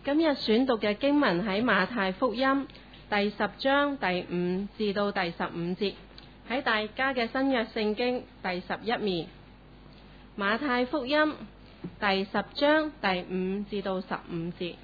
今日選讀嘅經文喺馬太福音第10章第5至到第15節，喺大家嘅新約聖經第11面。馬太福音第10章第5至到15節。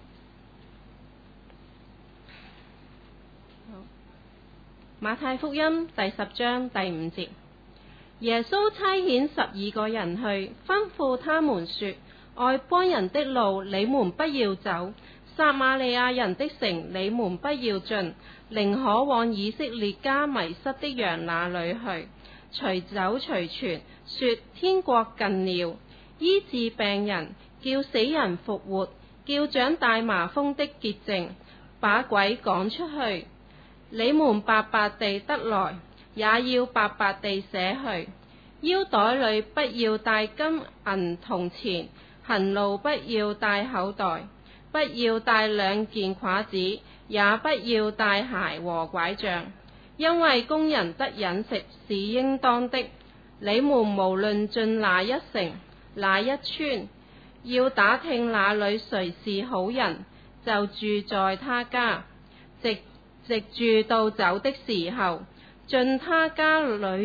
馬太福音第10章第5節，耶穌差遣12個人去，吩咐他們說：外邦人的路你們不要走，撒瑪利亞人的城你們不要進，寧可往以色列家迷失的羊那裏去。隨走隨傳，說天國近了，醫治病人，叫死人復活，叫長大麻風的潔淨，把鬼趕出去。你們白白地得來，也要白白地捨去。腰袋裏不要帶金銀銅錢，行路不要帶口袋，不要帶2件褂子，也不要帶鞋和拐杖，因為工人得飲食是應當的。你們無論進哪一城哪一村，要打聽那裏誰是好人，就住在他家，直住到走的時候，進他家裏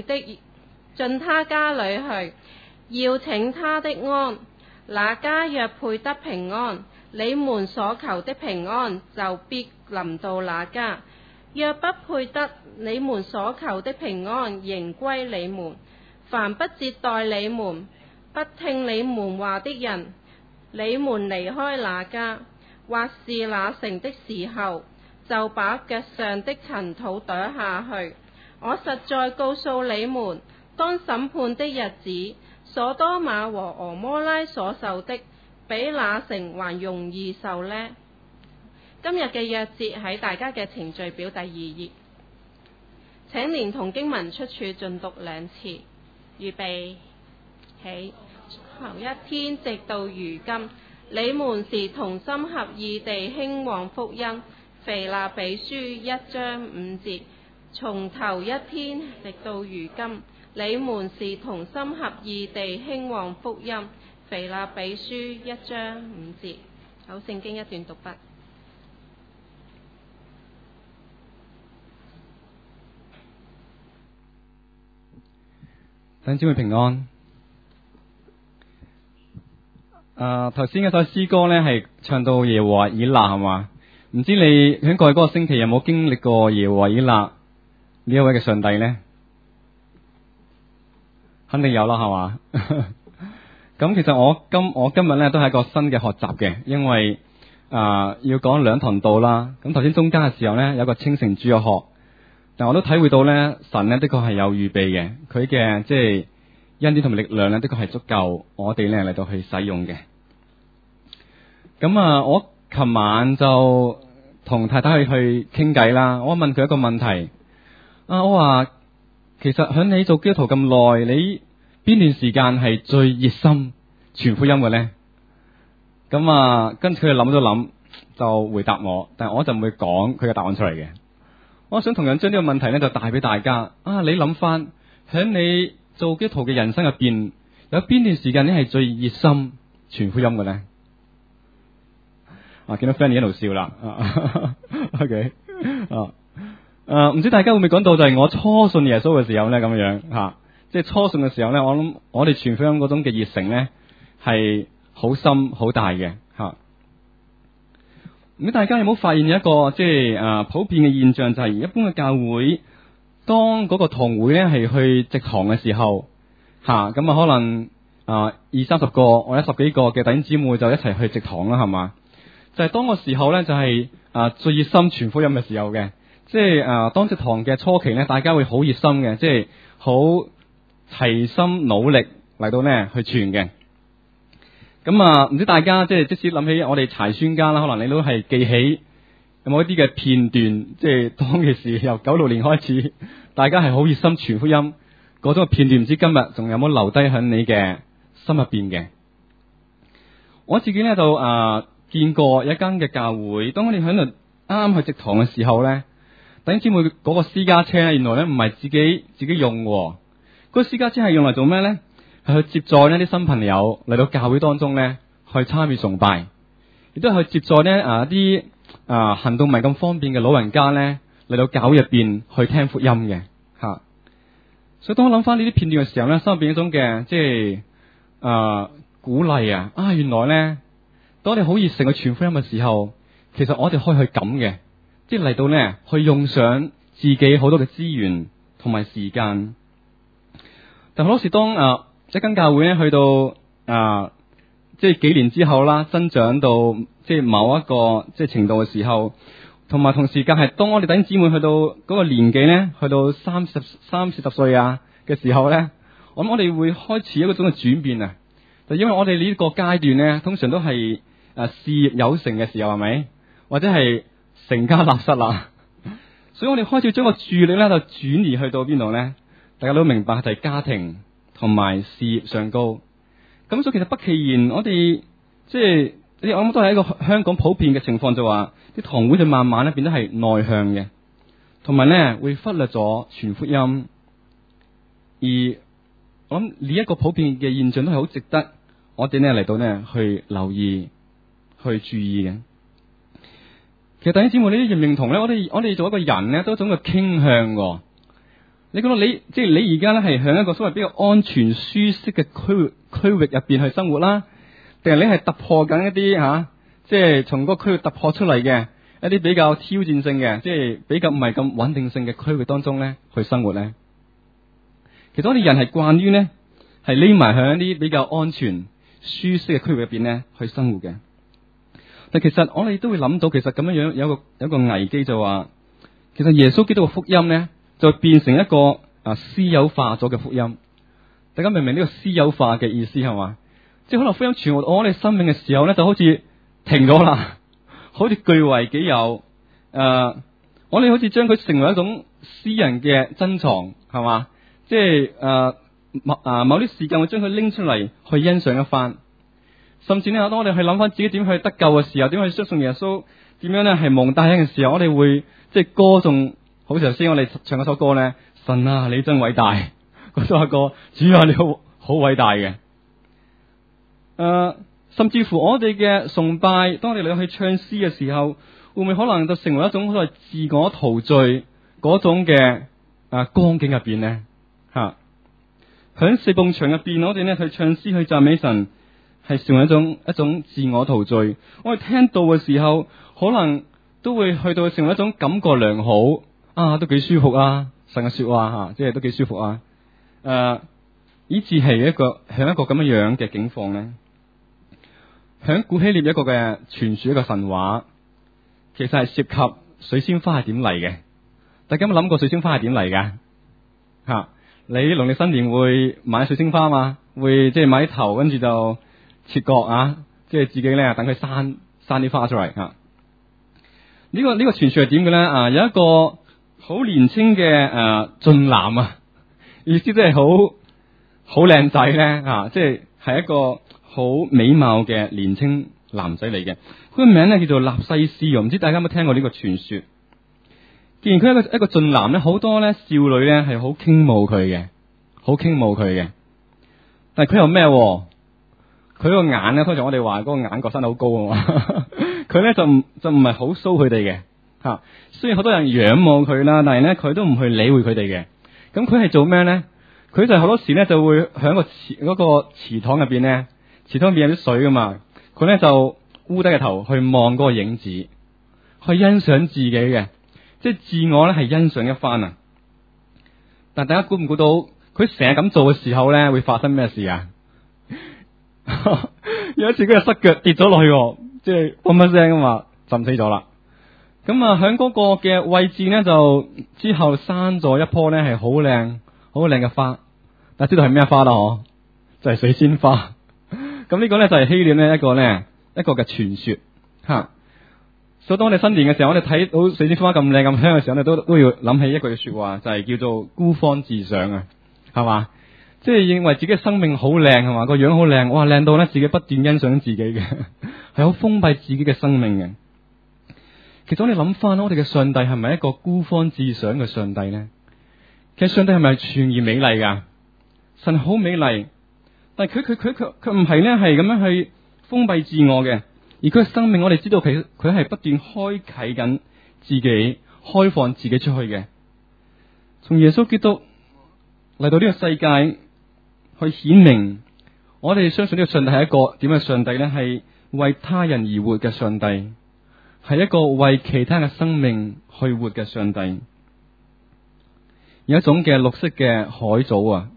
去，要請他的安。那家若配得平安，你們所求的平安就必臨到那家；若不配得，你們所求的平安仍歸你們。凡不接待你們、不聽你們話的人，你們離開那家或是那城的時候，就把腳上的塵土跺下去。我實在告訴你們，當審判的日子，所多瑪和蛾摩拉所受的，比那城還容易受呢。今日嘅約節喺大家嘅程序表第2頁，請連同經文出處盡讀2次。預備起，頭一天直到如今，你們是同心合意地興旺福音。腓立比書1章5節，從頭一天直到如今，你們是同心合意地興旺福音。腓立比書1章5節。好，聖經一段讀畢。 弟兄姊妹平安。頭先嗰首詩歌呢係唱到耶和華以勒係嘛？唔知你喺過去嗰個星期有冇經歷過耶和華以勒呢一位嘅上帝呢？肯定有啦，係嘛？咁其實我今日呢都係一個新嘅學習嘅，因為要講2堂道啦。咁頭先中間嘅時候呢，有一個清城主日學，但我都體會到呢，神呢的確係有預備嘅，佢嘅即係恩典同埋力量呢的確係足夠我哋呢嚟到去使用嘅。咁我琴晚就同太太去傾偈啦，我問佢一個問題，我話其實響你做基督徒咁耐，你邊段時間係最熱心傳福音嘅呢？咁跟住佢諗咗諗，就回答我，但係我就唔會講佢嘅答案出嚟嘅。我想同樣將呢個問題呢就帶俾大家。你諗翻響你做基督徒嘅人生入邊，有邊段時間你係最熱心傳福音嘅呢？見到 Fanny 一路笑啦。OK， 唔知大家會唔會講到就係我初信耶穌嘅時候呢？咁樣即係初信嘅時候呢，我諗我哋傳福音嗰種嘅熱誠呢係好深好大嘅吓。咁大家有冇發現一個即係普遍嘅現象，就係一般嘅教會，當嗰個堂會呢係去植堂嘅時候，咁可能20-30個或者10幾個嘅弟兄姊妹就一齊去植堂啦，係嘛？就係當個時候呢，就係最熱心傳福音嘅時候嘅，即係當植堂嘅初期呢，大家會好熱心嘅，即係好齊心努力嚟到呢去傳嘅。咁唔知大家即使諗起我哋柴宣家啦，可能你都係記起有冇一啲嘅片段，即係當其時由96年開始，大家係好熱心傳福音嗰種嘅片段，唔知今日仲有冇留低喺你嘅心入邊嘅？我自己呢，就見過一間嘅教會，當我哋喺度啱啱去植堂嘅時候呢，弟兄姊妹嗰個私家車原來呢唔係自己用嘅，嗰個私家車係用嚟做咩呢？係去接載呢啲新朋友嚟到教會當中呢，去參與崇拜， 亦都去接載咧啲行動唔係咁方便嘅老人家咧嚟到教會入邊去聽福音嘅吓。所以當我諗翻呢啲片段嘅時候咧，心入邊一種嘅即係鼓勵啊！原來咧，當我哋好熱誠去傳福音嘅時候，其實我哋可以去咁嘅，即係嚟到咧去用上自己好多嘅資源同埋時間。但好多時當一間教會咧去到即係幾年之後啦，增長到即係某一個即係程度嘅時候，同埋同時間係當我哋弟兄姊妹去到嗰個年紀咧，去到30-40歲嘅時候咧，我諗我哋會開始一個種嘅轉變啊！就因為我哋呢個階段咧，通常都係事業有成嘅時候，係咪？或者係成家立室啦，所以我哋開始將個注意力咧就轉移去到邊度咧？大家都明白就係家庭同埋事業上高。咁所以其實不其然，我哋即係我諗都係一個香港普遍嘅情況，就話啲堂會就慢慢咧變得係內向嘅，同埋咧會忽略咗傳福音。而我諗呢一個普遍嘅現象都係好值得我哋咧嚟到咧去留意、去注意嘅。其實弟兄姊妹，你都認唔認同咧？我哋做一個人咧，都有一種嘅傾向嘅。你覺得即係你而家咧係向一個所謂比較安全、舒適嘅區域入邊去生活啦，定係你係突破緊一啲即係從嗰個區域突破出嚟嘅一啲比較挑戰性嘅，即係比較唔係咁穩定性嘅區域當中咧去生活咧？其實我哋人係慣於咧係匿埋響一啲比較安全、舒適嘅區域入邊咧去生活嘅。但其實我哋都會諗到，其實咁樣樣有一個危機，就話其實耶穌基督嘅福音咧就變成一個私有化咗嘅福音。大家明唔明呢個私有化嘅意思係嘛？即係可能福音傳我哋生命嘅時候咧，就好似停咗啦，好似據為己有。我哋好似將佢成為一種私人嘅珍藏，係嘛？即係某啲時間會將佢拎出嚟去欣賞一番。甚至咧，當我哋去諗翻自己點去得救嘅時候，點去相信耶穌，點樣咧係蒙大恩嘅時候，我哋會即係歌頌，好似頭先我哋唱嗰首歌咧，神啊，你真偉大，嗰首歌，主啊，你好偉大嘅。甚至乎我哋嘅崇拜，當我哋嚟去唱詩嘅時候，會唔會可能就成為一種所謂自我陶醉嗰種嘅光景入邊咧？響四埲牆入邊，我哋咧去唱詩去讚美神，係成為一種自我陶醉。我哋聽到嘅時候，可能都會去到成為一種感覺良好，都幾舒服啊！神嘅說話即係都幾舒服啊！以至係響一個咁樣樣嘅境況咧。響古希臘一個嘅傳說，一個神話，其實係涉及水仙花係點嚟嘅。大家有冇諗過水仙花係點嚟㗎？你農曆新年會買水仙花嘛？會即係買啲頭，跟住就切割即係自己咧等佢生啲花出嚟。呢個傳說係點嘅咧？有一個好年輕嘅俊男意思即係好靚仔咧即係一個好美貌嘅年輕男仔嚟嘅。佢個名咧叫做納西斯，唔知大家有冇聽過呢個傳說？既然佢係一個俊男咧，好多咧少女咧係好傾慕佢嘅，但係佢又咩？佢個眼咧，通常我哋話嗰個眼角生得好高啊嘛，佢咧就唔係好騷佢哋嘅雖然好多人仰望佢啦，但係咧佢都唔去理會佢哋嘅。咁佢係做咩咧？佢就好多時咧就會響個個池塘入邊咧，池塘入邊有啲水噶嘛，佢咧就烏低個頭去望嗰個影子，去欣賞自己嘅，即係自我咧係欣賞一番啊！但大家估唔估到佢成日咁做嘅時候咧會發生咩事啊？有一次佢就失腳跌咗落去，即係砰一聲啊嘛，浸死咗啦。咁響嗰個嘅位置咧，就之後生咗一棵咧係好靚嘅花。大家知道係咩花啦？就係水仙花。咁呢個咧就係希臘咧一個嘅傳說所以當我哋新年嘅時候，我哋睇到水仙花咁靚咁香嘅時候，我哋都要諗起一句說話，就係叫做孤芳自賞係嘛？即係認為自己嘅生命好靚係嘛，個樣好靚，哇靚到咧自己不斷欣賞自己嘅，係好封閉自己嘅生命嘅。其實我哋諗翻，我哋嘅上帝係咪一個孤芳自賞嘅上帝咧？其實上帝係咪全然美麗噶？神好美麗，但係佢唔係咧，係咁樣去封閉自我嘅。 而佢嘅生命，我哋知道佢係不斷開啟緊自己，開放自己出去嘅。從耶穌基督嚟到呢個世界，去顯明我哋相信呢個上帝係一個點嘅上帝呢？係為他人而活嘅上帝，係一個為其他嘅生命去活嘅上帝。有一種嘅綠色嘅海藻啊，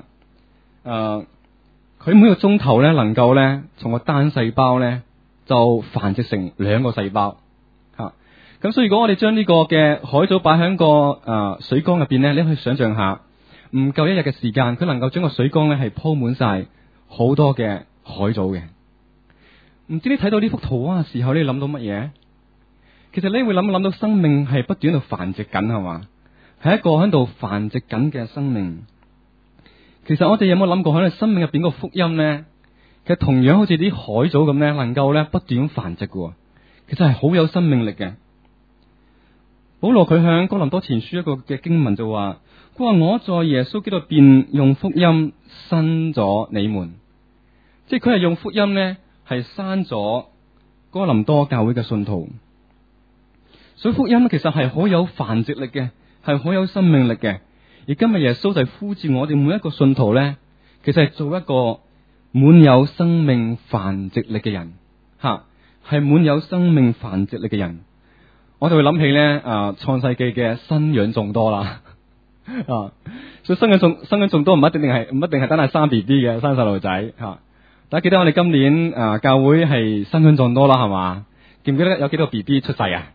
佢每個鐘頭咧能夠咧從個單細胞咧就繁殖成2個細胞，咁所以如果我哋將呢個嘅海藻擺喺個水缸入邊咧，你可以想象下，唔夠1日嘅時間，佢能夠將個水缸咧係鋪滿晒好多嘅海藻嘅。唔知你睇到呢幅圖畫嘅時候，你諗到乜嘢？其實你會諗到生命係不斷喺度繁殖緊，係嘛？係一個喺度繁殖緊嘅生命。其實我哋有冇諗過喺你生命入邊個福音呢？其實同樣好似啲海藻咁咧，能夠咧不斷咁繁殖嘅。其實係好有生命力嘅。保羅佢向哥林多前書一個嘅經文就話：佢話我在耶穌基督邊用福音生咗你們，即係佢係用福音咧係生咗哥林多教會嘅信徒。所以福音其實係好有繁殖力嘅，係好有生命力嘅。而今日耶穌就係呼召我哋每一個信徒咧，其實係做一個滿有生命繁殖力嘅人，係滿有生命繁殖力嘅人。我就會諗起咧，創世記嘅生養眾多啦，所以生養眾多唔一定係單係生 BB 嘅，生細路仔吓。大家記得我哋今年教會係生養眾多啦，係嘛？記唔記得有幾多 BB 出世啊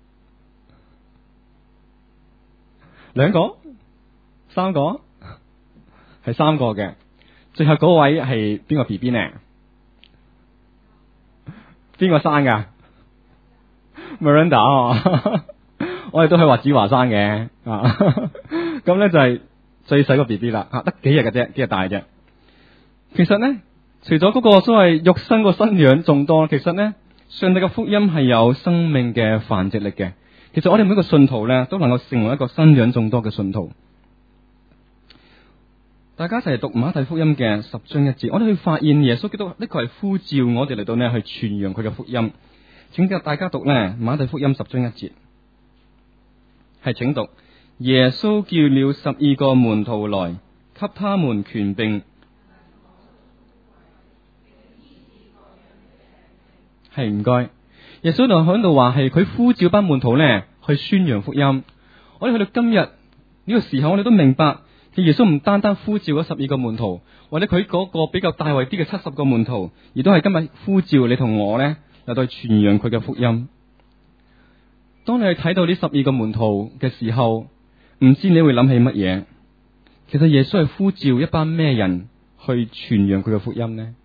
？2個、3個，係3個嘅。最後嗰位係邊個 BB 呢？邊個生噶？Miranda 我哋都可以話子華生嘅，咁咧就係最細個 BB 啦，得幾日嘅啫，幾日大啫。其實咧，除咗嗰個所謂肉身個生養眾多，其實咧，上帝嘅福音係有生命嘅繁殖力嘅。其實我哋每個信徒咧，都能夠成為一個生養眾多嘅信徒。大家一齊讀馬太福音嘅10章1節，我哋會發現耶穌基督呢個係呼召我哋嚟到呢去傳揚佢嘅福音。請大家讀呢馬太福音10章1節，係請讀：耶穌叫了12個門徒來，給他們權柄。係唔該，耶穌就喺度話係佢呼召班門徒呢去宣揚福音。我哋去到今日呢個時候，我哋都明白，耶穌唔單單呼召咗12個門徒，或者佢嗰個比較大位啲嘅70個門徒，而都係今日呼召你同我呢嚟到傳揚佢嘅福音。當你去睇到呢12個門徒嘅時候，唔知你會諗起乜嘢？其實耶穌係呼召一班咩人去傳揚佢嘅福音呢？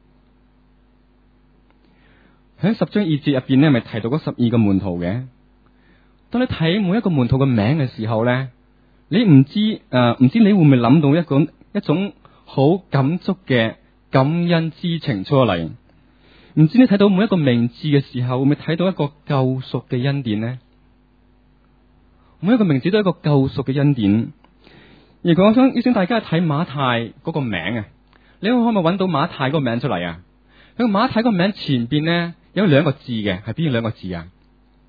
喺10章2節入邊呢，咪提到嗰12個門徒嘅。當你睇每一個門徒嘅名嘅時候呢，你唔知你會唔會諗到一種好感觸嘅感恩之情出嚟？唔知你睇到每一個名字嘅時候，會唔會睇到一個救贖嘅恩典呢？每一個名字都係一個救贖嘅恩典。而我想邀請大家睇馬太嗰個名啊，你可唔可以揾到馬太嗰個名出嚟啊？喺馬太嗰個名前邊呢，有2個字嘅，係邊2個字啊？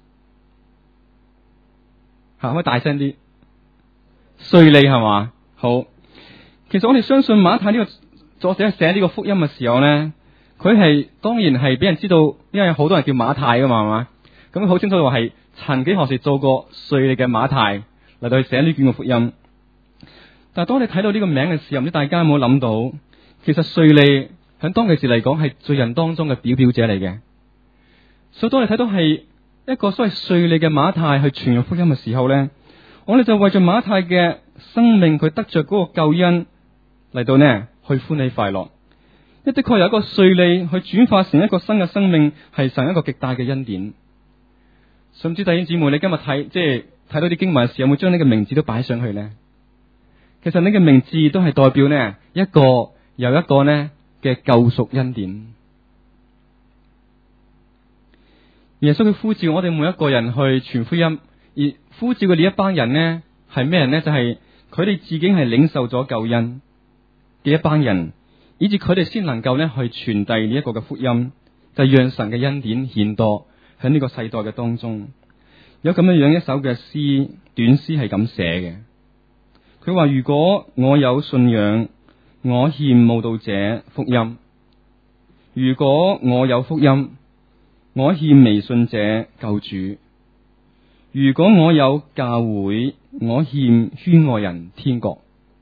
可唔可以大聲啲？稅吏係嘛？好，其實我哋相信馬太呢個作者寫呢個福音嘅時候呢，佢係當然係俾人知道，因為好多人叫馬太噶嘛，係嘛？咁好清楚話係曾幾何時做過稅吏嘅馬太嚟到去寫呢卷嘅福音。但係當你睇到呢個名嘅時候，唔知大家有冇諗到，其實稅吏喺當其時嚟講係罪人當中嘅表表者嚟嘅。所以當你睇到係一個所謂稅吏嘅馬太去傳揚福音嘅時候呢，我哋就為咗馬太嘅生命佢得着嗰個救恩嚟到呢去歡喜快樂。的確有一個稅吏去轉化成一個新嘅生命，係神一個極大嘅恩典。甚至弟兄姊妹，你今日睇到啲經文嘅時候，有冇將你嘅名字都擺上去呢？其實你嘅名字都係代表呢一個又一個呢嘅救贖恩典。耶穌佢呼召我哋每一個人去傳福音，而呼召嘅呢一班人呢係咩人呢？就係佢哋自己係領受咗救恩嘅一班人，以至佢哋先能夠呢去傳遞呢一個嘅福音， 就係讓神嘅恩典顯多喺呢個世代嘅當中。有咁樣一首嘅詩，短詩係咁寫嘅。佢話：如果我有信仰，我欠慕道者福音；如果我有福音，我欠微信者救主；如果我有教會，我欠圈外人天國。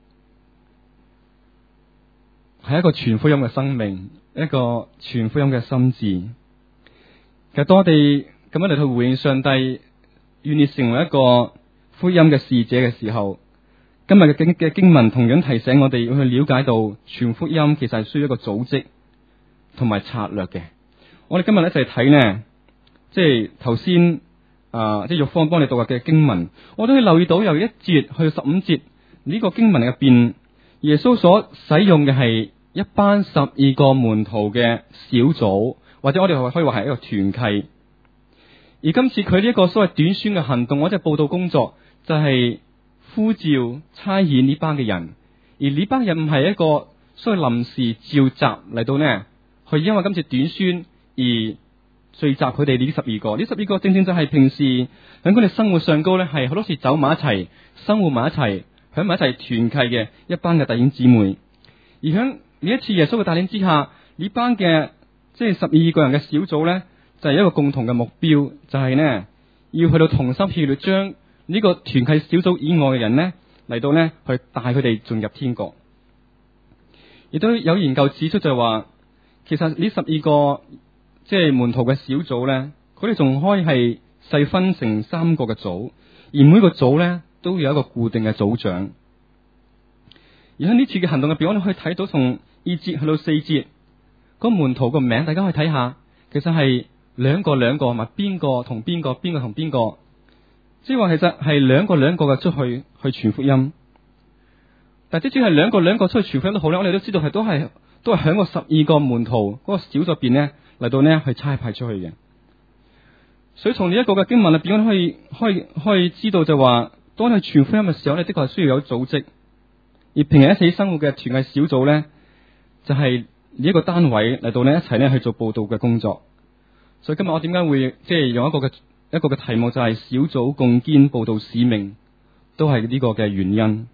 係一個傳福音嘅生命，一個傳福音嘅心志。其實當我哋咁樣嚟去回應上帝，願意成為一個福音嘅使者嘅時候，今日嘅經文同樣提醒我哋要去了解到傳福音其實係需要一個組織同埋策略嘅。我哋今日一齊睇呢，即係頭先即係玉芳幫你讀嘅經文，我都可以留意到由1節去到15節呢個經文入邊，耶穌所使用嘅係一班12個門徒嘅小組，或者我哋可以話係一個團契。而今次佢呢一個所謂短宣嘅行動，或者佈道工作，就係呼召差遣呢班嘅人。而呢班人唔係一個所謂臨時召集嚟到呢，去因為今次短宣而聚集佢哋呢12個。呢12個正正就係平時喺佢哋生活上高呢，係好多時走埋一齊，生活埋一齊，響埋一齊團契嘅一班嘅弟兄姊妹。而響呢一次耶穌嘅帶領之下，呢班嘅即係12個人嘅小組呢，就係一個共同嘅目標，就係呢要去到同心協力，將呢個團契小組以外嘅人呢嚟到呢去帶佢哋進入天國。亦都有研究指出就係話，其實呢12個即係門徒嘅小組呢，佢哋仲可以係細分成3個嘅組，而每個組呢都有一個固定嘅組長。而喺呢次嘅行動入邊，我哋可以睇到從2節去到4節，個門徒個名，大家可以睇下，其實係兩個，咪邊個同邊個，邊個同邊個，即係話其實係兩個嘅出去傳福音。但即使係兩個出去傳福音都好咧，我哋都知道係都係響個12個門徒嗰個小組入邊呢嚟到呢去差派出去嘅。所以從呢一個嘅經文入邊，我哋可以知道就話，當你傳福音嘅時候呢，的確係需要有組織。而平日一起生活嘅團契小組呢，就係呢一個單位嚟到呢一齊呢去做佈道嘅工作。所以今日我點解會即係用一個嘅題目，就係小組共肩佈道使命，都係呢個嘅原因。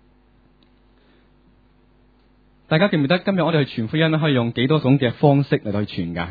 大家記唔記得今日我哋去傳福音可以用幾多種嘅方式嚟到去傳噶？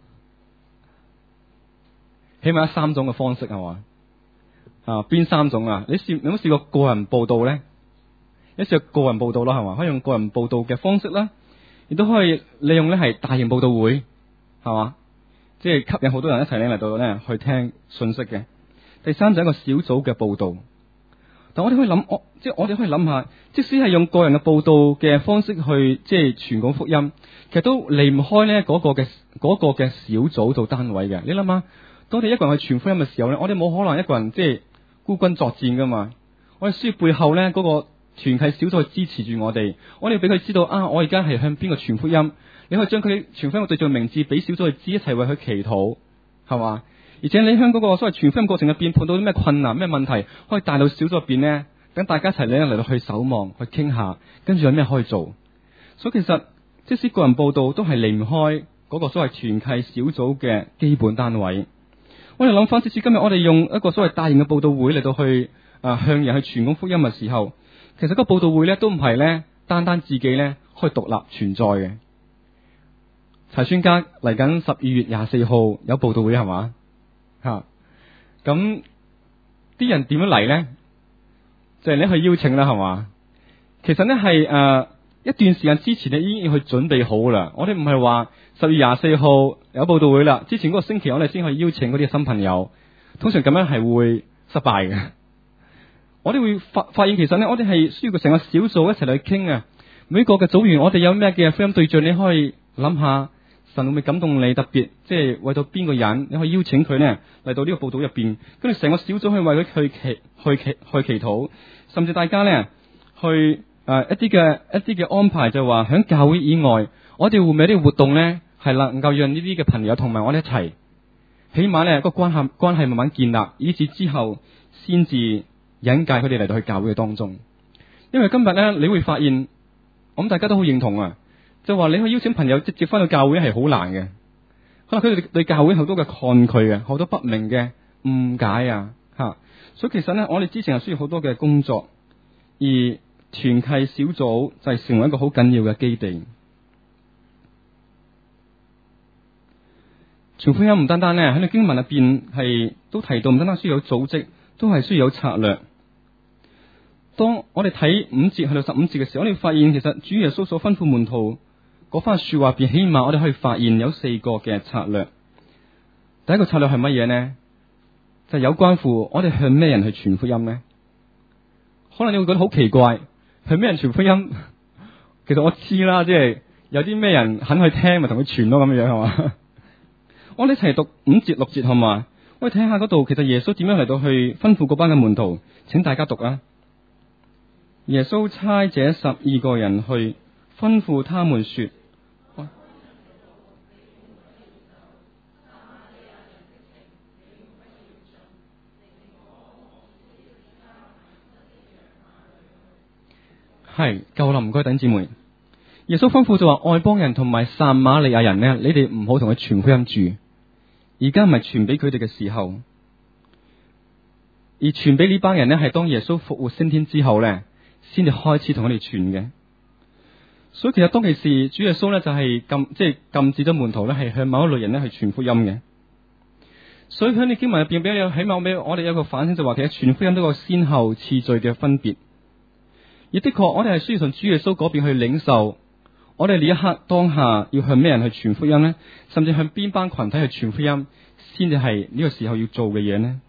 起碼3種嘅方式係嘛？邊3種啊？你有冇試過個人佈道呢？一試過個人佈道啦，係嘛？可以用個人佈道嘅方式啦，亦都可以利用呢係大型佈道會，係嘛？即係吸引好多人一齊嚟到呢去聽信息嘅。第3就係一個小組嘅佈道。但我哋可以諗，我哋可以諗下，即使係用個人嘅佈道嘅方式去即係傳講福音，其實都離唔開呢嗰個嘅小組做單位嘅。你諗下，當我哋一個人去傳福音嘅時候呢，我哋冇可能一個人即係孤軍作戰噶嘛。我哋需要背後呢嗰個團契小組去支持住我哋。我哋要俾佢知道我而家係向邊個傳福音。你可以將佢傳福音嘅對象名字俾小組去知，一齊為佢祈禱，係嘛？而且你喺嗰個所謂傳福音過程入邊碰到啲咩困難、咩問題，可以帶到小組入邊呢，等大家一齊嚟到去守望、去傾下，跟住有咩可以做。所以其實即使個人佈道都係離唔開嗰個所謂團契小組嘅基本單位。我哋諗翻，即使今日我哋用一個所謂大型嘅佈道會嚟到去向人去傳講福音嘅時候，其實個佈道會呢都唔係呢單單自己呢可以獨立存在嘅。齊宣家嚟緊12月24號有佈道會係嘛？咁啲人點樣嚟呢？就係你去邀請啦，係嘛？其實呢係一段時間之前呢已經要去準備好啦。我哋唔係話10月24號有佈道會啦，之前嗰個星期我哋先去邀請嗰啲新朋友。通常咁樣係會失敗嘅。我哋會發現其實呢，我哋係需要成個小組一齊嚟傾啊。每個嘅組員，我哋有咩嘅福音對象，你可以諗下。神會唔會感動你？特別即係為到邊個人，你可以邀請佢呢嚟到呢個佈道入邊，跟住成個小組去為佢去祈禱，甚至大家呢去一啲嘅安排，就話響教會以外，我哋會唔會有啲活動呢係能夠讓呢啲嘅朋友同埋我哋一齊，起碼呢個關係慢慢建立，以至之後先至引介佢哋嚟到去教會嘅當中。因為今日呢，你會發現，我諗大家都好認同啊。就話你去邀請朋友直接翻到教會係好難嘅， 可能佢哋對教會好多嘅抗拒啊，好多不明嘅誤解啊，所以其實咧，我哋之前係需要好多嘅工作，而團契小組就係成為一個好緊要嘅基地。傳福音唔單單咧喺個經文入邊係都提到，唔單單需要有組織，都係需要有策略。當我哋睇5節去到15節嘅時候，我哋發現其實主耶穌所吩咐門徒嗰番說話入邊，起碼我哋可以發現有4個嘅策略。第一個策略係乜嘢呢？就係有關乎我哋向咩人去傳福音呢？可能你會覺得好奇怪，向咩人傳福音？其實我知啦，即係有啲咩人肯去聽，咪同佢傳咯，咁樣係嘛？我哋一齊讀5節6節好嘛？我哋睇下嗰度，其實耶穌點樣嚟到去吩咐嗰班嘅門徒，請大家讀啊！耶穌差這12個人去，吩咐他們說：係夠啦，唔該，弟兄姊妹。耶穌吩咐就話：外邦人同埋撒瑪利亞人呢，你哋唔好同佢傳福音住。而家唔係傳俾佢哋嘅時候，而傳俾呢班人呢，係當耶穌復活升天之後呢，先至開始同佢哋傳嘅。所以其實當其時，主耶穌呢就係禁止咗門徒呢係向某一類人呢去傳福音嘅。所以喺你經文入邊，起碼俾我哋有一個反省，就話其實傳福音都有個先後次序嘅分別。而的確，我哋係需要從主耶穌嗰邊去領受。我哋呢一刻當下要向咩人去傳福音呢？甚至向邊班群體去傳福音，先至係呢個時候要做嘅嘢呢？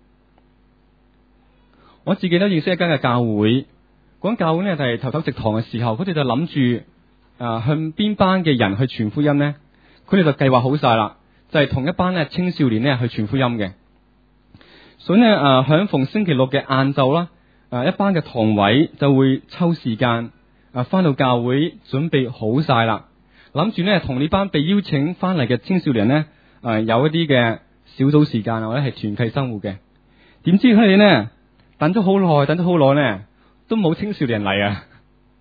我自己都認識一間嘅教會，嗰間教會呢就係頭植堂嘅時候，佢哋就諗住向邊班嘅人去傳福音呢？佢哋就計劃好晒啦，就係同一班咧青少年呢去傳福音嘅。所以呢，響逢星期六嘅晏晝啦，一班嘅堂委就會抽時間。翻到教會準備好晒啦，諗住呢同呢班被邀請翻嚟嘅青少年呢，有一啲嘅小組時間或者係團契生活嘅。點知佢哋呢等咗好耐呢，都冇青少年嚟啊！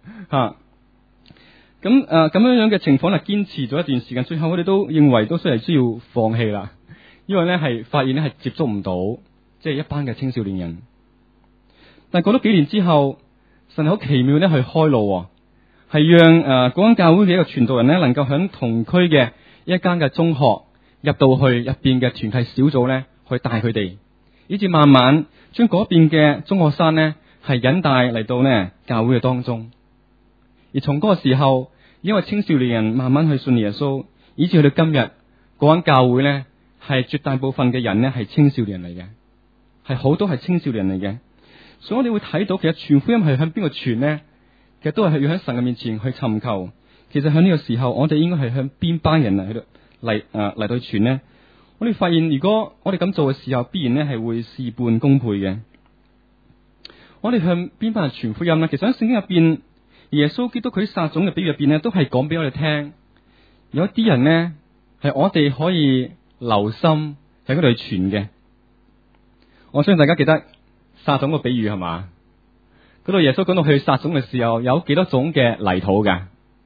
咁樣嘅情況係堅持咗一段時間，最後我哋都認為都需要放棄啦，因為呢係發現呢係接觸唔到即係一班嘅青少年人。但係過咗幾年之後，神好奇妙咧去開路，係讓嗰間教會嘅一個傳道人咧，能夠響同區嘅一間嘅中學入到去入邊嘅團契小組咧，去帶佢哋，以至慢慢將嗰邊嘅中學生咧係引帶嚟到呢教會嘅當中。而從嗰個時候，因為青少年人慢慢去信耶穌，以至去到今日嗰間教會咧係絕大部分嘅人咧係青少年嚟嘅，係好多係青少年嚟嘅。所以我哋會睇到，其實傳福音係向邊個傳呢？其實都係要喺神嘅面前去尋求。其實喺呢個時候，我哋應該係向邊班人嚟到傳呢？我哋發現，如果我哋咁做嘅時候，必然呢係會事半功倍嘅。我哋向邊班人傳福音呢？其實喺聖經入邊，耶穌基督佢撒種嘅比喻入邊呢，都係講俾我哋聽，有一啲人呢係我哋可以留心喺嗰度去傳嘅。我相信大家記得撒種個比喻係嘛？嗰度耶穌講到去撒種嘅時候，有幾多種嘅泥土㗎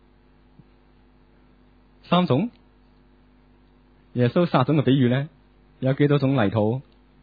？3種。耶穌撒種嘅比喻咧，有幾多種泥土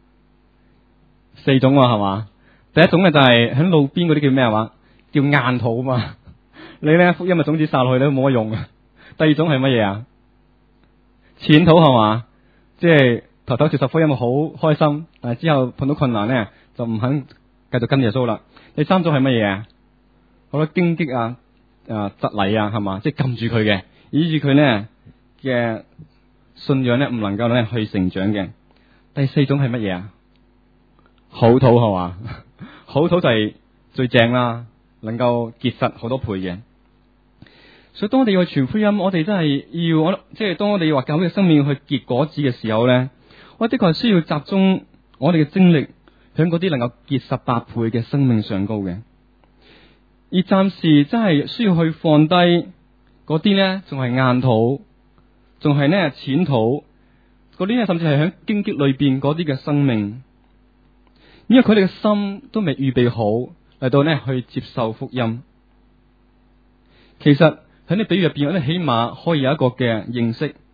？4種係嘛？第一種咧就係喺路邊嗰啲叫咩話？叫硬土啊嘛。你咧福音嘅種子撒落去都冇乜用啊。第二種係乜嘢啊？淺土係嘛？即係頭接受福音好開心，但係之後碰到困難咧，就唔肯繼續跟耶穌啦。第三種係乜嘢啊？好多荊棘啊、蒺藜啊，係嘛？即係撳住佢嘅，以致佢呢嘅信仰呢唔能夠咧去成長嘅。第四種係乜嘢啊？好土係嘛？好土就係最正啦，能夠結實好多倍嘅。所以當我哋要去傳福音，我哋真係要即係當我哋話教會嘅生命要去結果子嘅時候咧，我的確係需要集中我哋嘅精力響嗰啲能夠結實百倍嘅生命上高嘅，而暫時真係需要去放低嗰啲咧，仲係硬土，仲係呢淺土，嗰啲咧甚至係響荊棘裏邊嗰啲嘅生命，因為佢哋嘅心都未預備好嚟到呢去接受福音。其實喺呢比喻入邊，我哋起碼可以有一個嘅認識，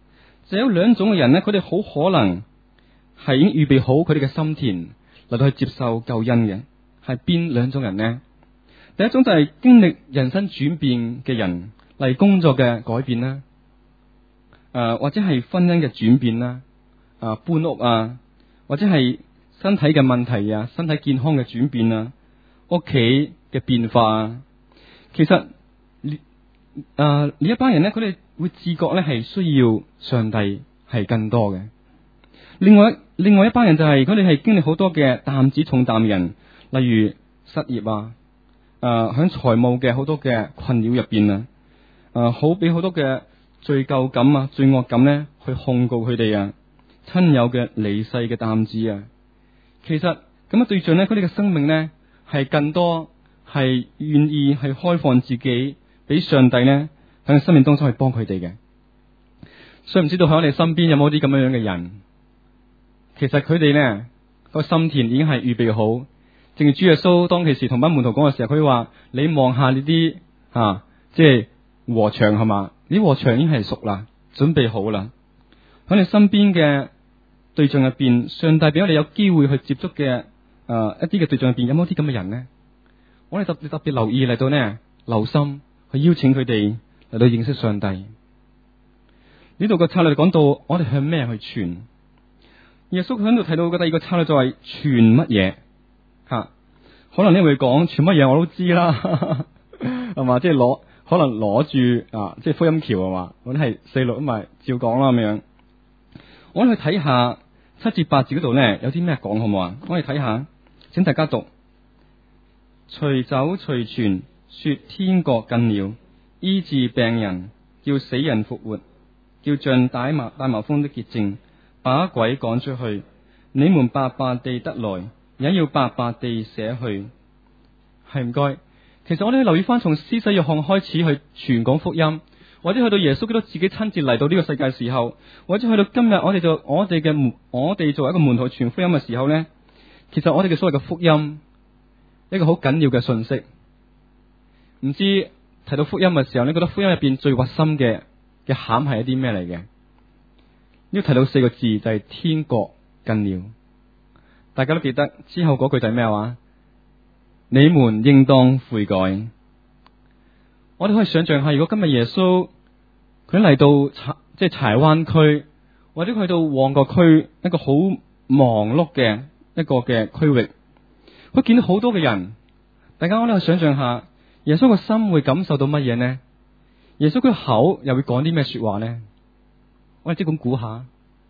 就有兩種嘅人咧，佢哋好可能係已經預備好佢哋嘅心田嚟到去接受救恩嘅。係邊兩種人呢？第一種就係經歷人生轉變嘅人，例如工作嘅改變啦，或者係婚姻嘅轉變啦，搬屋啊，或者係身體嘅問題啊，身體健康嘅轉變啊，屋企嘅變化啊。其實呢一班人咧，佢哋會自覺咧係需要上帝係更多嘅。另外一班人就係佢哋係經歷好多嘅擔子重擔人，例如失業啊，響財務嘅好多嘅困擾入邊啊，好俾好多嘅罪疚感啊、罪惡感咧去控告佢哋啊，親友嘅離世嘅擔子啊。其實咁嘅對象咧，佢哋嘅生命咧係更多係願意係開放自己俾上帝咧喺生命當中去幫佢哋嘅。所以唔知道喺我哋身邊有冇啲咁樣嘅人？其實佢哋咧個心田已經係預備好。正如主耶穌當其時同班門徒講嘅時候，佢話：你望下呢啲即係禾場係嘛？呢禾場已經係熟啦，準備好啦。喺你身邊嘅對象入邊，上帝俾我哋有機會去接觸嘅一啲嘅對象入邊，有冇啲咁嘅人呢？我哋特別留意嚟到呢，留心去邀請佢哋嚟到認識上帝。呢度個策略講到，我哋向咩去傳？耶穌喺度提到嘅第二個策略就係傳乜嘢？可能你會講傳乜嘢我都知啦，係嘛？即係可能攞住即係福音橋係嘛？我哋係4、6咁咪照講啦咁樣。我哋去睇下7至8節嗰度咧，有啲咩講好唔好啊？我哋睇下，請大家讀：隨走隨傳，說天國近了，醫治病人，叫死人復活，叫像大麻風的潔淨，把鬼趕出去。你們白白地得來，也要白白地捨去。係唔該。其實我哋留意翻，從施洗約翰開始去傳講福音，或者去到耶穌基督自己親自嚟到呢個世界嘅時候，或者去到今日我哋作為一個門徒傳福音嘅時候呢，其實我哋嘅所謂嘅福音一個好緊要嘅信息。唔知提到福音嘅時候，你覺得福音入邊最核心嘅餡係一啲咩嚟嘅？呢度提到4個字就係天國近了。大家都記得之後嗰句就係咩話？你們應當悔改。我哋可以想象下，如果今日耶穌佢嚟到即係柴灣區，或者去到旺角區一個好忙碌嘅一個嘅區域，佢見到好多嘅人，大家我哋去想象下，耶穌個心會感受到乜嘢呢？耶穌佢口又會講啲咩說話呢？我哋即管估下。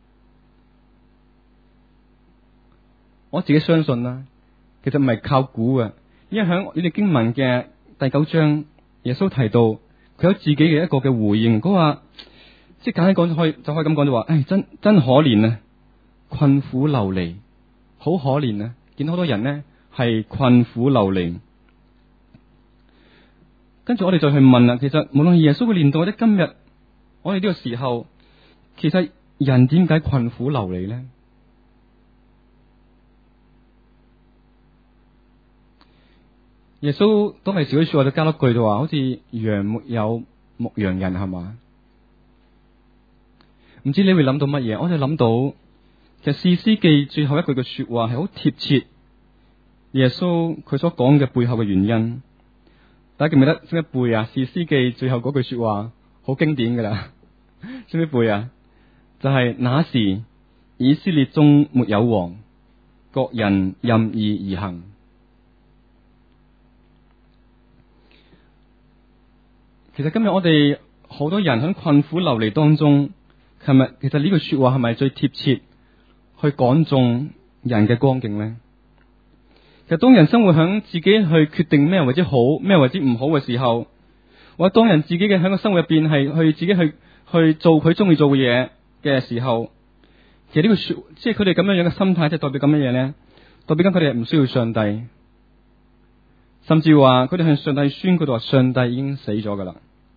我自己相信啦，其實唔係靠估嘅，因為喺呢啲經文嘅第9章，耶穌提到佢有自己嘅一個嘅回應，佢話即係簡單講就可以咁講就話，真可憐啊，困苦流離，好可憐啊！見到好多人呢係困苦流離。跟住我哋再去問啦，其實無論耶穌嘅年代或者今日我哋呢個時候，其實人點解困苦流離呢？耶穌當係少啲說話就加多句就話，好似羊沒有牧羊人係嘛？唔知你會諗到乜嘢？我就諗到其實士師記最後一句嘅說話係好貼切耶穌佢所講嘅背後嘅原因。大家記唔記得識唔識背啊？士師記最後嗰句說話好經典噶啦，識唔識背啊？就係那時以色列中沒有王，各人任意而行。其實今日我哋好多人喺困苦流離當中，其實呢句說話係咪最貼切去講中人嘅光景呢？其實當人生活響自己去決定咩為之好，咩為之唔好嘅時候，或者當人自己嘅喺個生活入邊係去自己去做佢中意做嘅嘢嘅時候，其實呢個即係佢哋咁樣樣嘅心態，即係代表咁乜嘢呢？代表緊佢哋唔需要上帝，甚至話佢哋向上帝宣告到話上帝已經死咗噶啦。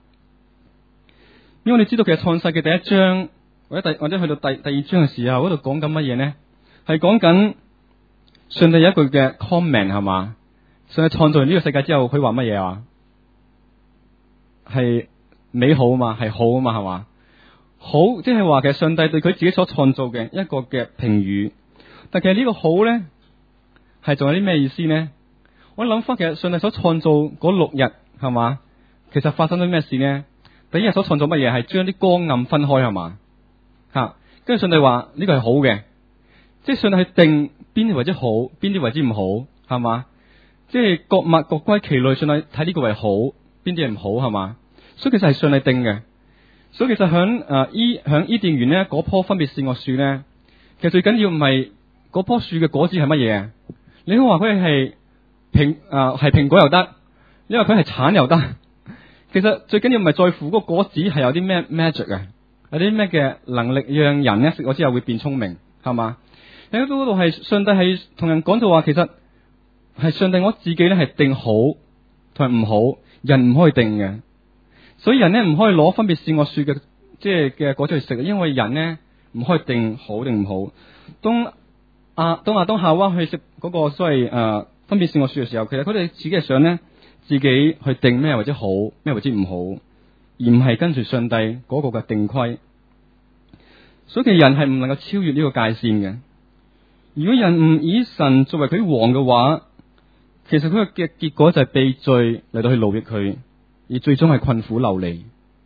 因為我哋知道其實創世嘅第1章或者去到第2章嘅時候，嗰度講緊乜嘢呢？係講緊上帝有一句嘅 comment 係嘛？上帝創造完呢個世界之後，佢話乜嘢啊？係美好啊嘛，係好啊嘛，係嘛？ 好，即係話其實上帝對佢自己所創造嘅一個嘅評語。但其實呢個好咧，係仲有啲咩意思呢？我諗翻，其實上帝所創造嗰6日係嘛，其實發生咗咩事呢？第一日所創造乜嘢？係將啲光暗分開係嘛，吓，跟住上帝話呢個係好嘅，即係上帝去定邊啲為之好，邊啲為之唔好係嘛，即係各物各歸其類，上帝睇呢個為好，邊啲係唔好係嘛，所以其實係上帝定嘅。所以其實響伊甸園咧，嗰棵分別善惡樹咧，其實最緊要唔係嗰棵樹嘅果子係乜嘢，你可以話佢係蘋果又得，因為佢係橙又得。其實最緊要唔係在乎嗰個果子係有啲咩 magic 嘅，有啲咩嘅能力讓人咧食咗之後會變聰明，係嘛？喺嗰度係上帝係同人講到話，其實係上帝我自己咧係定好同埋唔好，人唔可以定嘅。所以人咧唔可以攞分別善惡樹嘅即係嘅果子去食，因為人咧唔可以定好定唔好。當亞當夏娃去食嗰個所謂分別善惡樹嘅時候，其實佢哋自己係想咧自己去定咩或者好，咩或者唔好，而唔係跟住上帝嗰個嘅定規。所以其實人係唔能夠超越呢個界線嘅。如果人唔以神作為佢王嘅話，其實佢嘅結果就係被罪嚟到去奴役佢，而最終係困苦流離。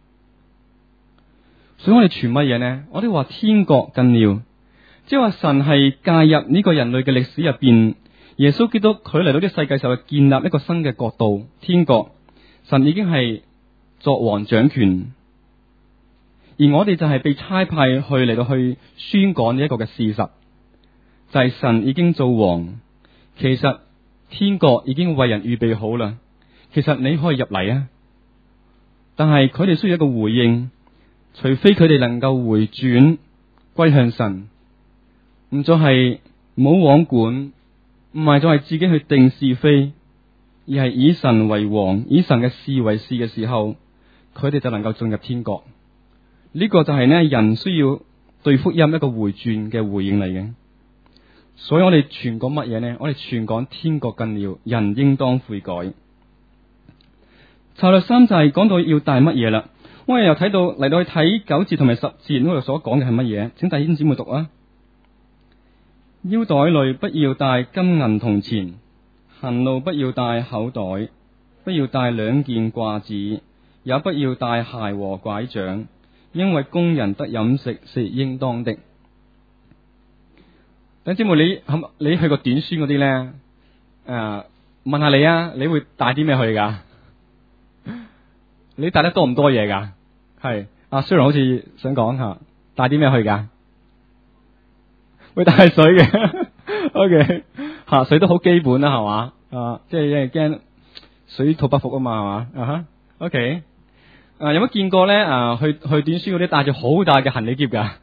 所以我哋傳乜嘢呢？我哋話天國近了，即係話神係介入呢個人類嘅歷史入邊，耶穌基督佢嚟到呢個世界時候，建立一個新嘅國度，天國。神已經係作王掌權，而我哋就係被差派去嚟到去宣講呢一個嘅事實，就係神已經做王，其實天國已經為人預備好啦。其實你可以入嚟啊，但係佢哋需要一個回應，除非佢哋能夠回轉歸向神，唔再係冇王管，唔係再係自己去定是非，而係以神為王，以神嘅事為事嘅時候，佢哋就能夠進入天國。呢個就係呢人需要對福音一個回轉嘅回應嚟嘅。所以我哋傳講乜嘢呢？我哋傳講天國近了，人應當悔改。策略3就係講到要帶乜嘢啦。我哋又睇到嚟到去睇9節同埋10節嗰度所講嘅係乜嘢？請弟兄姊妹讀啊。腰袋裏不要帶金銀銅錢，行路不要帶口袋，不要帶2件褂子，也不要帶鞋和拐杖，因為工人得飲食是應當的。弟兄姊妹，你去過短宣嗰啲咧？問下你啊，你會帶啲咩去噶？你帶得多唔多嘢噶？係阿 Sir 好似想講下，帶啲咩去噶？會帶水嘅，OK 吓，水都好基本啦，係嘛？即係因為驚水土不服啊嘛，係嘛？OK 有冇見過咧？去短宣嗰啲帶住好大嘅行李篋噶，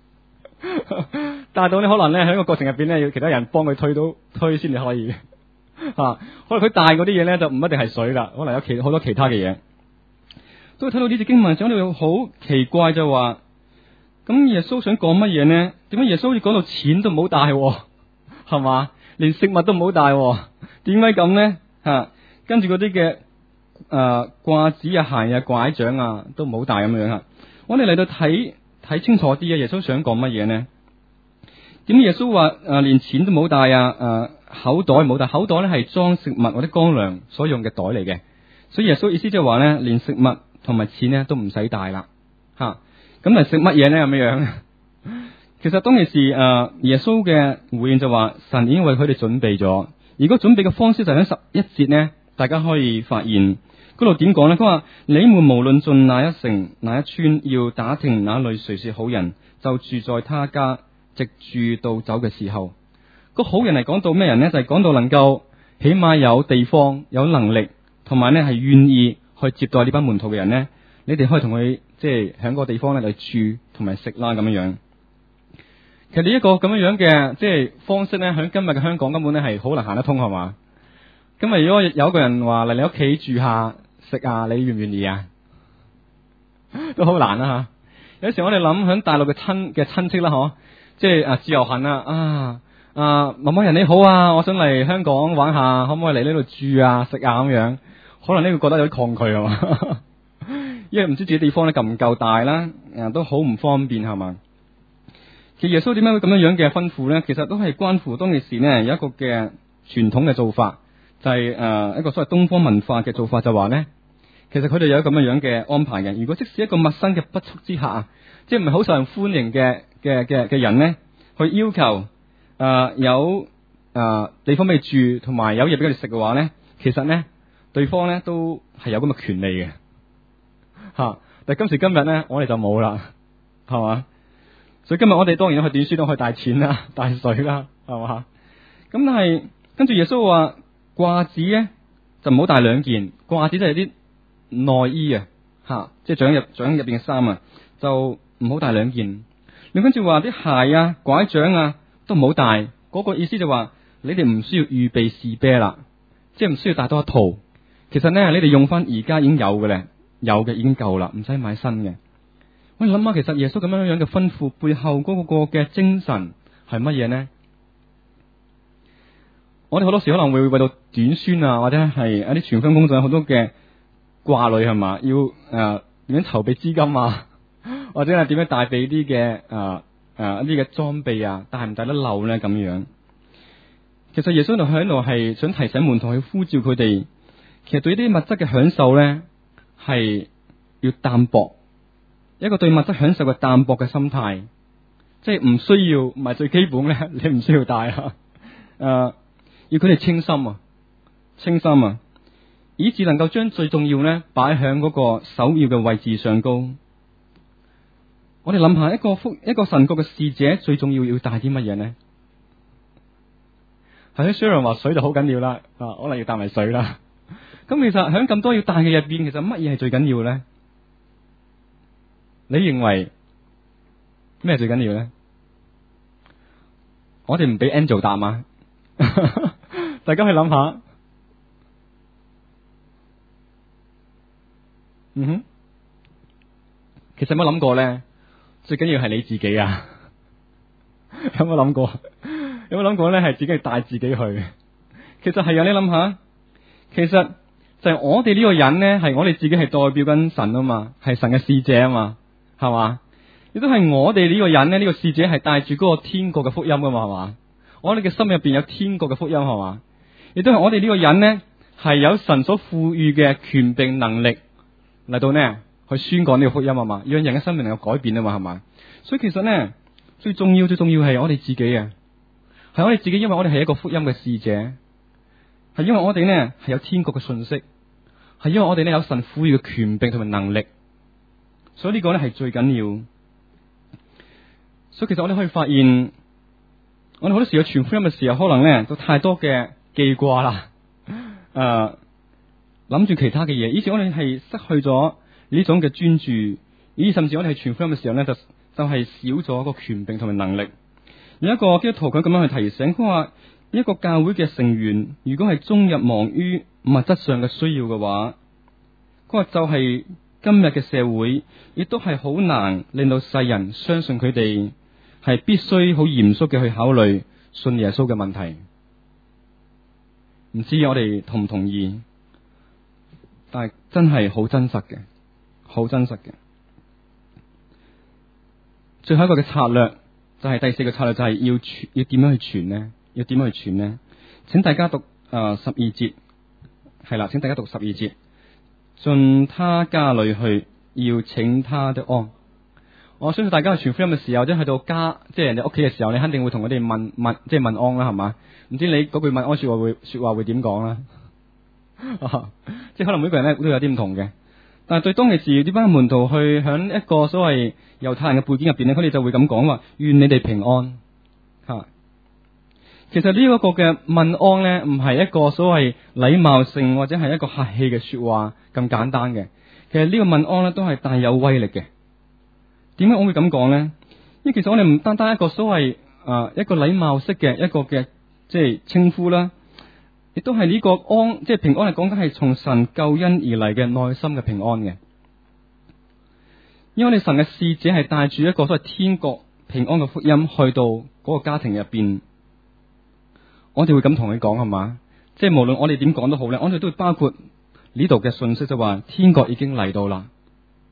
帶到你可能咧喺個過程入邊咧要其他人幫佢推先至可以可能佢帶嗰啲嘢咧就唔一定係水啦，可能有好多其他嘅嘢。都睇到呢節經文，講到好奇怪就話，咁耶穌想講乜嘢呢？點解耶穌好似講到錢都唔好帶，係嘛？連食物都唔好帶，點解咁呢？跟住嗰啲嘅褂子啊、鞋啊、拐杖啊都唔好帶咁樣吓。我哋嚟到睇清楚啲啊，耶穌想講乜嘢呢？點解耶穌話連錢都唔好帶口袋唔好帶？口袋咧係裝食物或者乾糧所用嘅袋嚟嘅，所以耶穌意思就係話咧，連食物同埋錢咧都唔使帶啦，咁嚟食乜嘢咧咁樣？其實當其時耶穌嘅回應就話，神已經為佢哋準備咗。如果準備嘅方式就喺11節呢，大家可以發現嗰度點講呢？佢話你們無論進哪一城哪一村，要打聽哪裏誰是好人，就住在他家，直住到走嘅時候。個好人係講到咩人呢？就係講到能夠起碼有地方有能力，同埋呢係願意去接待呢班門徒嘅人呢，你哋可以同佢即係喺個地方咧嚟住同埋食啦咁樣樣。其實呢一個咁樣樣嘅即係方式咧，喺今日嘅香港根本咧係好難行得通，係嘛？今日如果有一個人話嚟你屋企住下食下，你願唔願意啊？都好難啊吓！有時我哋諗喺大陸嘅親戚啦，即係自由行某某人你好啊，我想嚟香港玩下，可唔可以嚟呢度住啊食啊咁樣？可能呢個覺得有啲抗拒係嘛？ 因為唔知自己地方咧夠唔夠大啦，都好唔方便係嘛。其實耶穌點解會咁樣嘅吩咐咧？其實都係關乎當其時呢有一個嘅傳統嘅做法，就係一個所謂東方文化嘅做法，就話咧，其實佢哋有咁樣嘅安排嘅。如果即使一個陌生嘅不速之客，即係唔係好受人歡迎嘅人咧，去要求有地方俾佢住，同埋有嘢俾佢哋食嘅話咧，其實咧對方咧都係有咁嘅權利嘅吓。但係今時今日咧，我哋就冇啦，係嘛？所以今日我哋當然去短書都可以帶錢啦、帶水啦，係嘛？咁但係跟住耶穌話褂子咧就唔好帶兩件，褂子就係啲內衣啊，吓，即係長入邊嘅衫啊，就唔好帶兩件。你跟住話啲鞋啊、拐杖啊都唔好帶，嗰個意思就話你哋唔需要預備士啤啦，即係唔需要帶多一套。其實咧，你哋用翻而家已經有嘅咧，有嘅已經夠啦，唔使買新嘅。我諗下，其實耶穌咁樣嘅吩咐背後嗰個嘅精神係乜嘢呢？我哋好多時可能會為到短宣啊，或者係一啲傳福音工作有好多嘅掛慮係嘛，要點樣籌備資金啊，或者係點樣帶備啲嘅一啲嘅裝備啊，帶唔帶得漏咧咁樣？其實耶穌喺度係想提醒門徒去呼召佢哋，其實對呢啲物質嘅享受咧係要淡薄。一個對物質享受嘅淡薄嘅心態，即係唔需要，唔係最基本咧，你唔需要帶啊。要佢哋清心啊，以致能夠將最重要咧擺喺嗰個首要嘅位置上高。我哋諗下一個神國嘅使者最重要帶啲乜嘢呢？係啲 Sharon 話水就好緊要啦，可能要帶埋水啦。咁其實喺咁多要帶嘅入邊，其實乜嘢係最緊要咧？你認為咩最緊要咧？我哋唔俾 Angel 答嘛，大家去諗下。其實有冇諗過咧？最緊要係你自己啊！有冇諗過？有冇諗過咧？係自己帶自己去。其實係啊，你諗下，其實就係我哋呢個人咧，係我哋自己係代表緊神啊嘛，係神嘅使者啊嘛。係嘛？亦都係我哋呢個人咧，呢個使者係帶住嗰個天國嘅福音噶嘛？係嘛？我哋嘅心入邊有天國嘅福音，係嘛？亦都係我哋呢個人咧，係有神所賦予嘅權柄能力嚟到呢去宣講呢個福音啊嘛，讓人嘅生命能夠改變啊嘛，係嘛？所以其實咧，最重要係我哋自己啊，係我哋自己，因為我哋係一個福音嘅使者，係因為我哋呢係有天國嘅信息，係因為我哋呢有神賦予嘅權柄同埋能力。所以呢個咧係最緊要，所以其實我哋可以發現，我哋好多時候傳福音嘅時候，可能咧都太多嘅記掛啦，諗住其他嘅嘢，以至我哋係失去咗呢種嘅專注，以至甚至我哋傳福音嘅時候咧，就係少咗個權柄同埋能力。有一個基督徒佢咁樣去提醒，佢話一個教會嘅成員，如果係終日忙於物質上嘅需要嘅話，佢話就係。今日嘅社會亦都係好難令到世人相信佢哋係必須好嚴肅嘅去考慮信耶穌嘅問題。唔知我哋同唔同意？但係真係好真實嘅，好真實嘅。最後一個嘅策略就係第四個策略，就係要點樣去傳呢？要點樣去傳呢？請大家讀12節，係啦，請大家讀12節。進他家裏去，要請他的安。我相信大家去傳福音嘅時候，即係去到家，即係人哋屋企嘅時候，你肯定會同佢哋問，即係問安啦，係嘛？唔知你嗰句問安說話會點講啦？即係可能每個人咧都有啲唔同嘅。但係對當其時呢班門徒去響一個所謂猶太人嘅背景入邊咧，佢哋就會咁講話：願你哋平安。吓，其實呢一個嘅問安咧，唔係一個所謂禮貌性或者係一個客氣嘅說話咁簡單嘅。其實呢個問安咧都係帶有威力嘅。點解我會咁講咧？因為其實我哋唔單單一個所謂一個禮貌式嘅一個嘅即係稱呼啦，亦都係呢個安，即係平安係講緊係從神救恩而嚟嘅內心嘅平安嘅。因為我哋神嘅使者係帶住一個所謂天國平安嘅福音去到嗰個家庭入邊。我哋會咁同佢講係嘛？即係無論我哋點講都好咧，我哋都會包括呢度嘅信息，就話天國已經嚟到啦，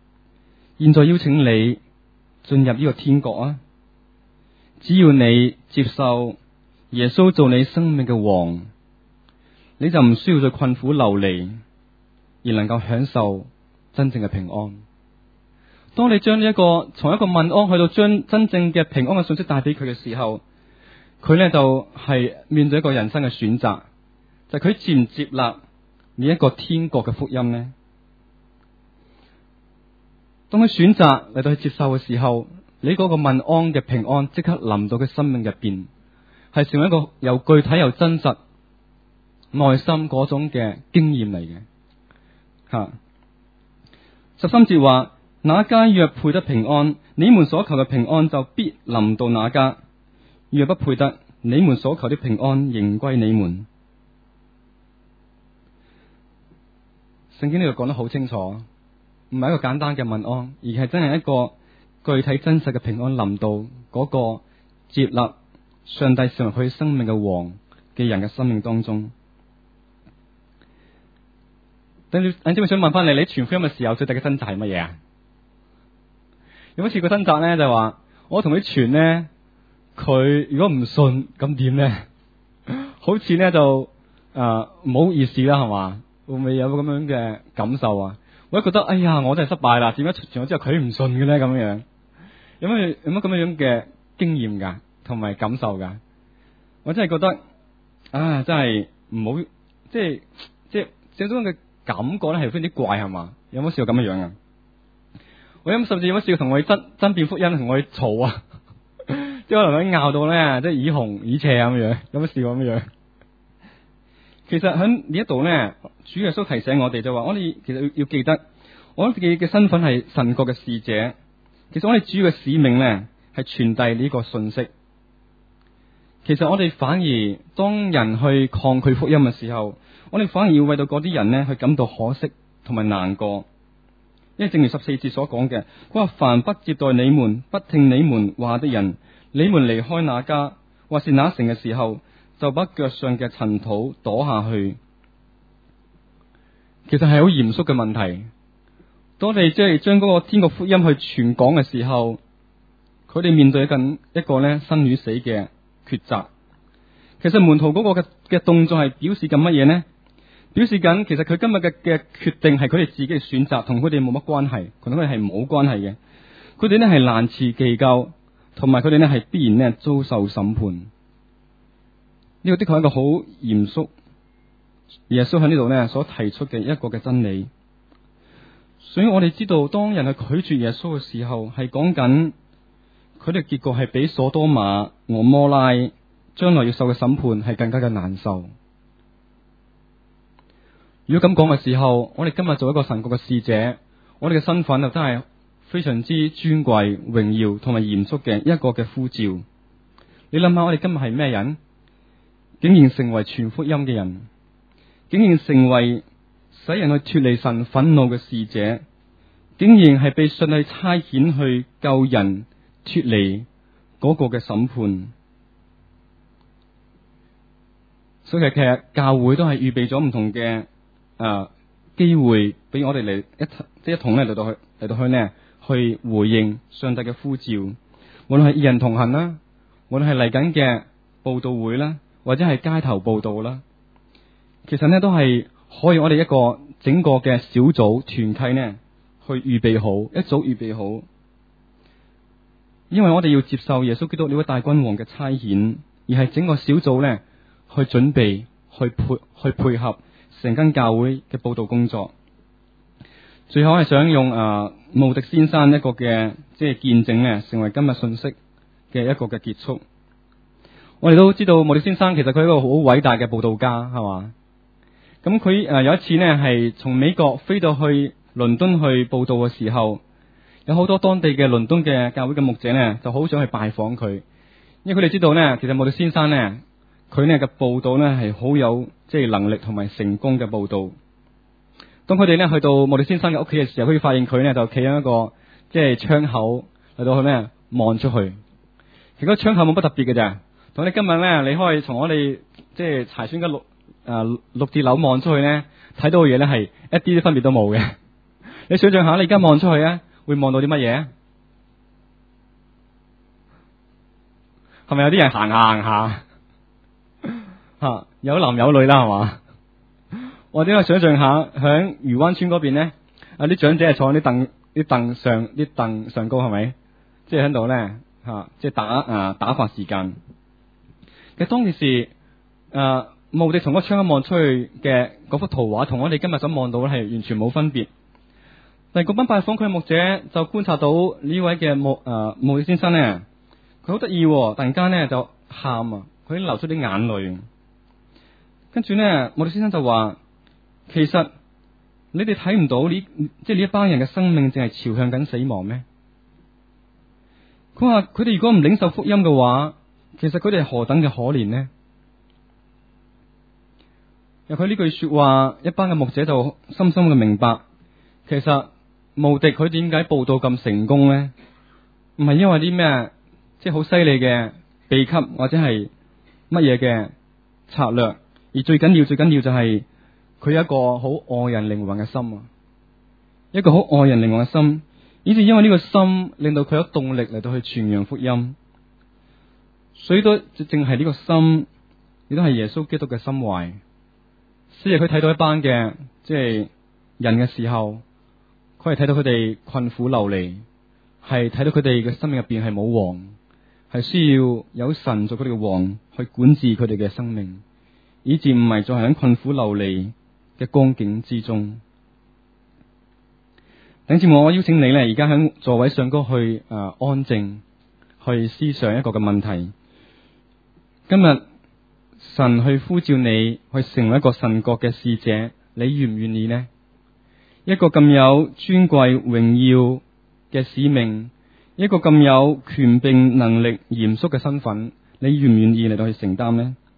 現在邀請你進入呢個天國啊！只要你接受耶穌做你生命嘅王，你就唔需要再困苦流離，而能夠享受真正嘅平安。當你將呢一個從一個問安去到將真正嘅平安嘅信息帶俾佢嘅時候，佢呢就係面對一個人生嘅選擇，就係佢接唔接納呢一個天國嘅福音呢？當佢選擇嚟到去接受嘅時候，你嗰個問安嘅平安即刻臨到佢生命入邊，係成為一個又具體又真實內心嗰種嘅經驗嚟嘅。吓，13節話：那家若配得平安，你們所求嘅平安就必臨到那家；若不配得，你們所求的平安仍歸你們。聖經呢度講得好清楚，唔係一個簡單嘅問安，而係真係一個具體真實嘅平安臨到嗰個接納上帝成為佢生命嘅王嘅人嘅生命當中。等你知唔知想問翻你傳福音嘅時候最大嘅掙扎係乜嘢啊？有冇試過掙扎咧？就係話我同佢傳咧，佢如果唔信咁點咧？好似咧就唔好意思啦，係嘛？會唔會有咁樣嘅感受啊？我覺得哎呀，我真係失敗啦！點解傳咗之後佢唔信嘅咧？咁樣有乜咁樣嘅經驗噶，同埋感受噶？我真係覺得真係唔好，即係這種嘅感覺咧係非常之怪，係嘛？有冇試過咁樣啊？我甚至有冇試過同我爭辯福音，同我嘈啊？即係可能佢拗到咧，即係以紅以赤咁樣，有冇試過咁樣？其實喺呢一度咧，主耶穌提醒我哋就話，我哋其實要記得，我哋嘅身份係神國嘅使者。其實我哋主要嘅使命咧係傳遞呢個信息。其實我哋反而當人去抗拒福音嘅時候，我哋反而要為到嗰啲人咧去感到可惜同埋難過。因為正如14節所講嘅，佢話凡不接待你們、不聽你們話的人，你們離開那家或是那城嘅時候，就把腳上嘅塵土躲下去。其實係好嚴肅嘅問題。當你即係將嗰個天國福音去傳講嘅時候，佢哋面對緊一個咧生與死嘅抉擇。其實門徒嗰個嘅動作係表示緊乜嘢呢？表示緊其實佢今日嘅決定係佢哋自己嘅選擇，同佢哋冇乜關係，同佢哋係冇關係嘅。佢哋咧係難辭其咎，同埋佢哋咧係必然咧遭受審判。呢個的確係一個好嚴肅，耶穌喺呢度咧所提出嘅一個嘅真理。所以我哋知道，當人去拒絕耶穌嘅時候，係講緊佢哋結局係比所多瑪、蛾摩拉將來要受嘅審判係更加嘅難受。如果咁講嘅時候，我哋今日做一個神國嘅使者，我哋嘅身份就真係非常之尊貴、榮耀同埋嚴肅嘅一個嘅呼召。你諗下，我哋今日係咩人？竟然成為傳福音嘅人，竟然成為使人去脫離神憤怒嘅使者，竟然係被上帝差遣去救人脫離嗰個嘅審判。所以其實教會都係預備咗唔同嘅機會俾我哋嚟一同咧嚟到去呢去回應上帝嘅呼召。無論係二人同行啦，無論係嚟緊嘅佈道會啦，或者係街頭佈道啦，其實呢都係可以我哋一個整個嘅小組團契呢去預備好，一早預備好。因為我哋要接受耶穌基督呢位大君王嘅差遣，而係整個小組呢去準備去配合成間教會嘅佈道工作。最後係想用慕迪先生一個嘅即係見證呢，成為今日信息嘅一個嘅結束。我哋都知道慕迪先生其實佢係一個好偉大嘅佈道家，係嘛？咁佢有一次呢係從美國飛到去倫敦去佈道嘅時候，有好多當地嘅倫敦嘅教會嘅牧者呢就好想去拜訪佢，因為佢哋知道呢，其實慕迪先生呢，佢呢嘅佈道呢係好有即係能力同埋成功嘅佈道。當佢哋呢去到慕迪先生嘅屋企嘅時候，佢會發現佢呢就企喺一個即係窗口嚟到去呢望出去。其實個窗口冇乜特別嘅咋。同你今日呢，你可以從我哋即係柴村嘅六字樓望出去呢，睇到嘅嘢呢係一啲分別都冇嘅。你想象下，你而家望出去呢， 會望到啲乜嘢？係咪有啲人行下吓，有男有女啦，係嘛？或者我想象下，響漁灣村嗰邊咧，啲長者係坐喺啲凳上高，係咪？即係喺度咧吓，即係打發時間。其實當其時，慕迪從個窗一望出去嘅嗰幅圖畫，同我哋今日所望到咧係完全冇分別。但係嗰班拜訪佢嘅牧者就觀察到呢位嘅慕迪先生咧，佢好得意，突然間咧就喊啊，佢流出啲眼淚。跟住咧，慕迪先生就話：其實你哋睇唔到即係呢一班人嘅生命正係朝向緊死亡咩？佢話佢哋如果唔領受福音嘅話，其實佢哋係何等嘅可憐呢？由佢呢句說話，一班嘅牧者就深深嘅明白，其實慕迪佢點解佈道咁成功呢？唔係因為啲咩即係好犀利嘅秘笈或者係乜嘢嘅策略，而最緊要就係佢有一個好愛人靈魂嘅心啊，一個好愛人靈魂嘅心，以至因為呢個心令到佢有動力嚟到去傳揚福音，所以都正係呢個心，亦都係耶穌基督嘅心懷。昔日佢睇到一班嘅即係人嘅時候，佢係睇到佢哋困苦流離，係睇到佢哋嘅生命入邊係冇王，係需要有神做佢哋嘅王去管治佢哋嘅生命，以至唔係再係喺困苦流離嘅光景之中。等住我邀請你咧，而家喺座位上高去安靜去思想一個嘅問題。今日神去呼召你去成為一個神國嘅使者，你願唔願意呢？一個咁有尊貴榮耀嘅使命，一個咁有權柄能力嚴肅嘅身份，你願唔願意嚟到去承擔呢？